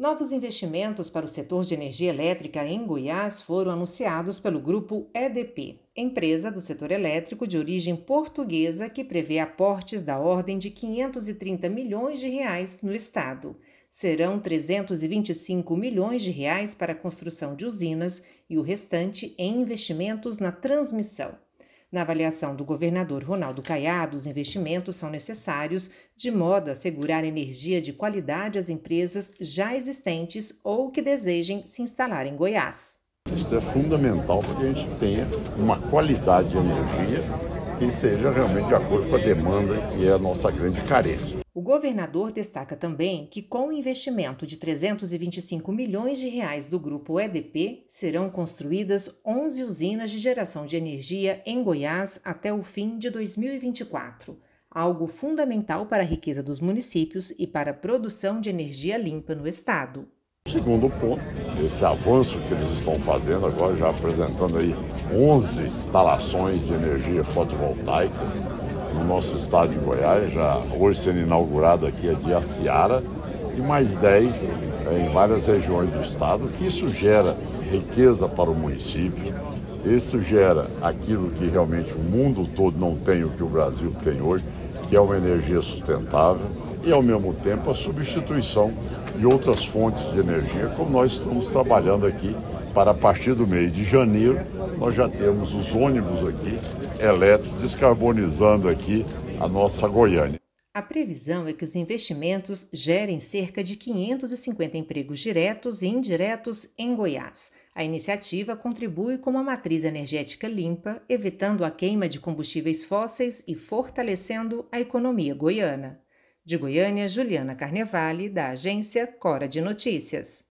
Novos investimentos para o setor de energia elétrica em Goiás foram anunciados pelo grupo EDP, empresa do setor elétrico de origem portuguesa que prevê aportes da ordem de R$ 530 milhões no estado. Serão R$ 325 milhões para a construção de usinas e o restante em investimentos na transmissão. Na avaliação do governador Ronaldo Caiado, os investimentos são necessários de modo a assegurar energia de qualidade às empresas já existentes ou que desejem se instalar em Goiás. Isso é fundamental para que a gente tenha uma qualidade de energia que seja realmente de acordo com a demanda, que é a nossa grande carência. O governador destaca também que, com o investimento de R$ 325 milhões do grupo EDP, serão construídas 11 usinas de geração de energia em Goiás até o fim de 2024, algo fundamental para a riqueza dos municípios e para a produção de energia limpa no estado. Segundo ponto, esse avanço que eles estão fazendo agora, já apresentando aí 11 instalações de energia fotovoltaicas no nosso estado de Goiás, já hoje sendo inaugurado aqui a de Jaciara, e mais 10 em várias regiões do estado, que isso gera riqueza para o município, isso gera aquilo que realmente o mundo todo não tem, o que o Brasil tem hoje, que é uma energia sustentável e, ao mesmo tempo, a substituição de outras fontes de energia, como nós estamos trabalhando aqui para, a partir do mês de janeiro, nós já temos os ônibus aqui elétricos descarbonizando aqui a nossa Goiânia. A previsão é que os investimentos gerem cerca de 550 empregos diretos e indiretos em Goiás. A iniciativa contribui com uma matriz energética limpa, evitando a queima de combustíveis fósseis e fortalecendo a economia goiana. De Goiânia, Juliana Carnevale, da agência Cora de Notícias.